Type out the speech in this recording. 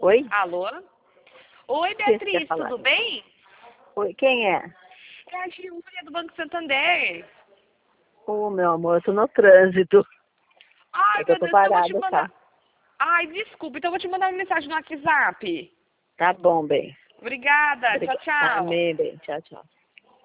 Oi? Alô? Oi, O que você quer Beatriz, falar? tudo bem? Oi, quem é? É a Giulia do Banco Santander. Ô, meu amor, eu tô no trânsito. Ai, É que eu meu tô Deus, então eu vou te parada, mandar... tá? Ai, desculpa, então eu vou te mandar uma mensagem no WhatsApp. Tá bom, bem. Obrigada, tchau, Obrigada. tchau. Amém, bem. Tchau, tchau.